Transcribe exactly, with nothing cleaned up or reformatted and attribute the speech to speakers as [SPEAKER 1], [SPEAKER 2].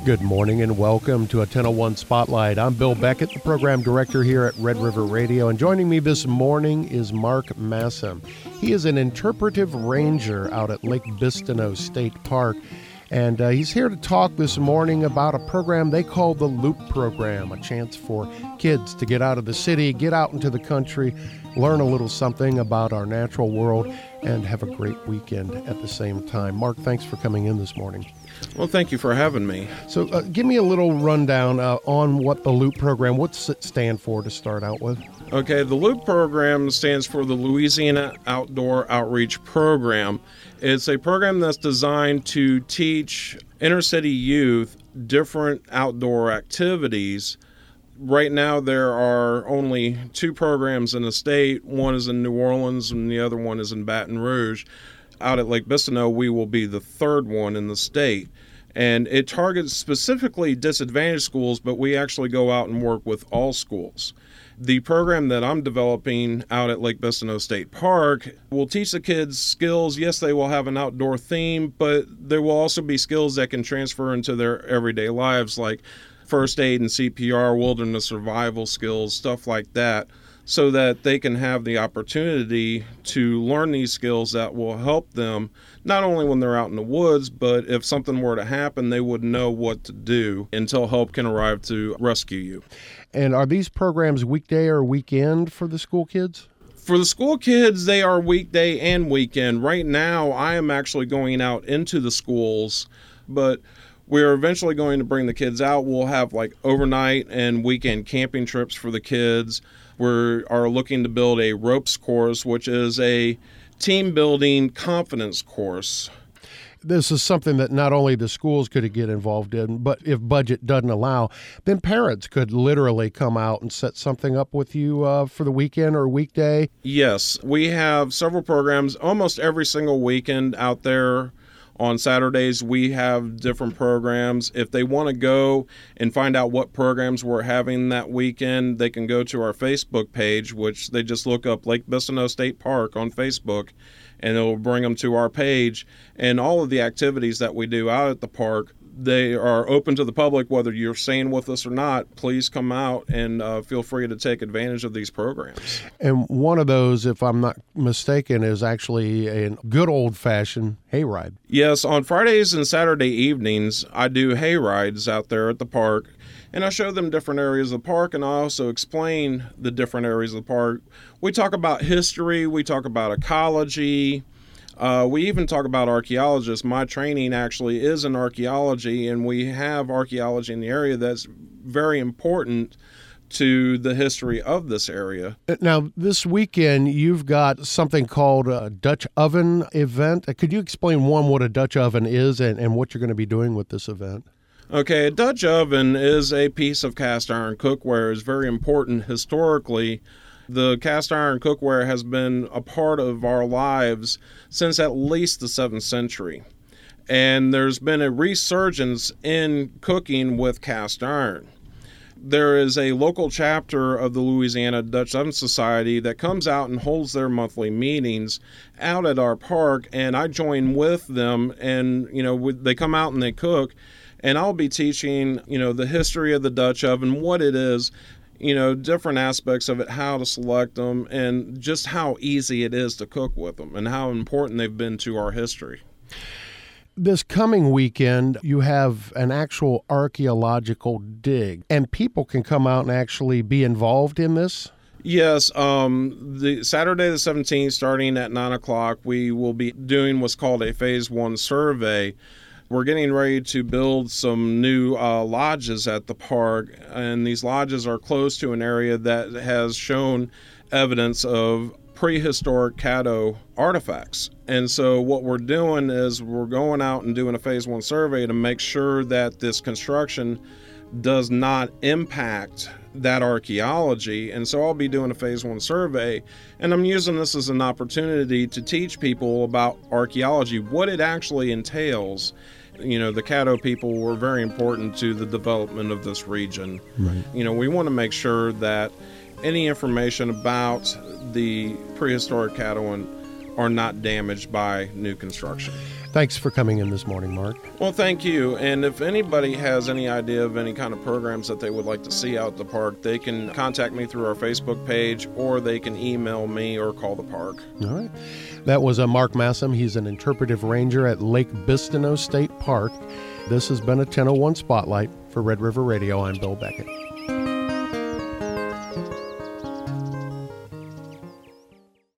[SPEAKER 1] Good morning and welcome to a ten oh one Spotlight. I'm Bill Beckett, the program director here at Red River Radio, and joining me this morning is Mark Massam. He is an interpretive ranger out at Lake Bistineau State Park, and uh, he's here to talk this morning about a program they call the Loop Program, a chance for kids to get out of the city, get out into the country, learn a little something about our natural world, and have a great weekend at the same time. Mark, thanks for coming in this morning.
[SPEAKER 2] Well, thank you for having me.
[SPEAKER 1] So uh, give me a little rundown uh, on what the Loop Program, what's it stand for to start out with?
[SPEAKER 2] Okay, the Loop Program stands for the Louisiana Outdoor Outreach Program. It's a program that's designed to teach inner-city youth different outdoor activities. Right now, there are only two programs in the state. One is in New Orleans and the other one is in Baton Rouge. Out at Lake Bistineau, we will be the third one in the state. And it targets specifically disadvantaged schools, but we actually go out and work with all schools. The program that I'm developing out at Lake Bistineau State Park will teach the kids skills. Yes, they will have an outdoor theme, but there will also be skills that can transfer into their everyday lives, like first aid and C P R, wilderness survival skills, stuff like that, so that they can have the opportunity to learn these skills that will help them not only when they're out in the woods, but if something were to happen, they would know what to do until help can arrive to rescue you.
[SPEAKER 1] And are these programs weekday or weekend for the school kids?
[SPEAKER 2] For the school kids, they are weekday and weekend. Right now, I am actually going out into the schools, but we're eventually going to bring the kids out. We'll have like overnight and weekend camping trips for the kids. We are looking to build a ropes course, which is a team building confidence course.
[SPEAKER 1] This is something that not only the schools could get involved in, but if budget doesn't allow, then parents could literally come out and set something up with you uh, for the weekend or weekday.
[SPEAKER 2] Yes, we have several programs almost every single weekend out there. On Saturdays, we have different programs. If they want to go and find out what programs we're having that weekend, they can go to our Facebook page, which they just look up Lake Bistineau State Park on Facebook, and it will bring them to our page. And all of the activities that we do out at the park, they are open to the public, whether you're staying with us or not. Please come out and uh, feel free to take advantage of these programs.
[SPEAKER 1] And one of those, if I'm not mistaken, is actually a good old-fashioned hayride.
[SPEAKER 2] Yes, on Fridays and Saturday evenings, I do hayrides out there at the park, and I show them different areas of the park, and I also explain the different areas of the park. We talk about history, we talk about ecology. Uh, we even talk about archaeologists. My training actually is in archaeology, and we have archaeology in the area that's very important to the history of this area.
[SPEAKER 1] Now, this weekend, you've got something called a Dutch oven event. Could you explain, one, what a Dutch oven is and, and what you're going to be doing with this event?
[SPEAKER 2] Okay, a Dutch oven is a piece of cast iron cookware. It's very important historically. The cast iron cookware has been a part of our lives since at least the seventh century. And there's been a resurgence in cooking with cast iron. There is a local chapter of the Louisiana Dutch Oven Society that comes out and holds their monthly meetings out at our park, and I join with them, and you know they come out and they cook, and I'll be teaching you know the history of the Dutch oven, what it is, you know, different aspects of it, how to select them, and just how easy it is to cook with them and how important they've been to our history.
[SPEAKER 1] This coming weekend, you have an actual archaeological dig, and people can come out and actually be involved in this?
[SPEAKER 2] Yes, um, the Saturday the seventeenth, starting at nine o'clock, we will be doing what's called a Phase One survey. We're getting ready to build some new uh, lodges at the park, and these lodges are close to an area that has shown evidence of prehistoric Caddo artifacts. And so what we're doing is we're going out and doing a Phase One survey to make sure that this construction does not impact that archaeology. And so I'll be doing a Phase One survey, and I'm using this as an opportunity to teach people about archaeology, what it actually entails. You know, the Caddo people were very important to the development of this region.
[SPEAKER 1] Right.
[SPEAKER 2] You know, we want to make sure that any information about the prehistoric Caddoan are not damaged by new construction.
[SPEAKER 1] Thanks for coming in this morning, Mark.
[SPEAKER 2] Well, thank you. And if anybody has any idea of any kind of programs that they would like to see out at the park, they can contact me through our Facebook page, or they can email me or call the park.
[SPEAKER 1] All right. That was uh, Mark Massam. He's an interpretive ranger at Lake Bistineau State Park. This has been a ten oh one Spotlight. For Red River Radio, I'm Bill Beckett.